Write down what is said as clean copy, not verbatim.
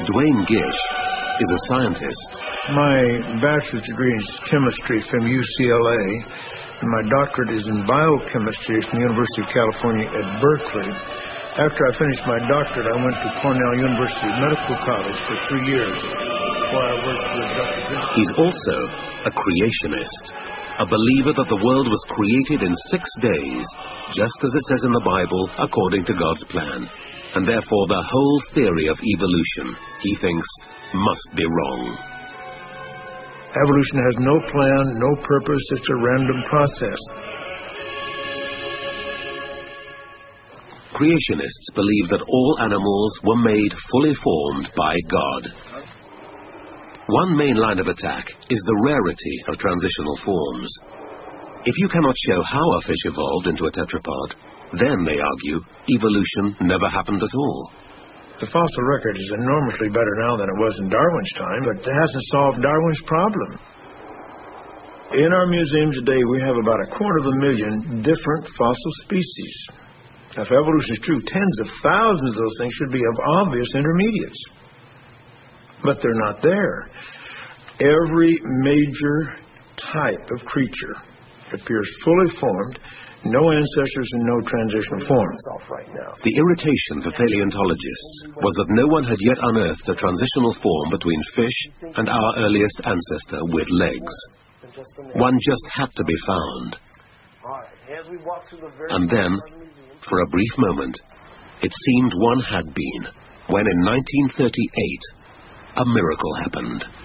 Duane Gish is a scientist. My bachelor's degree is chemistry from UCLA, and my doctorate is in biochemistry from the University of California at Berkeley. After I finished my doctorate, I went to Cornell University Medical College for 3 years, where I worked with Dr. Vincent. He's also a creationist, a believer that the world was created in 6 days, just as it says in the Bible, according to God's plan. And therefore the whole theory of evolution, he thinks, must be wrong. Evolution has no plan, no purpose. It's a random process. Creationists believe that all animals were made fully formed by God. One main line of attack is the rarity of transitional forms. If you cannot show how a fish evolved into a tetrapod, then, they argue, evolution never happened at all. The fossil record is enormously better now than it was in Darwin's time, but it hasn't solved Darwin's problem. In our museum today, we have about 250,000 different fossil species. If evolution is true, tens of thousands of those things should be of obvious intermediates. But they're not there. Every major type of creature appears fully formed, no ancestors and no transitional form. The irritation for paleontologists was that no one had yet unearthed a transitional form between fish and our earliest ancestor with legs. One just had to be found. And then, for a brief moment, it seemed one had been, when in 1938, a miracle happened.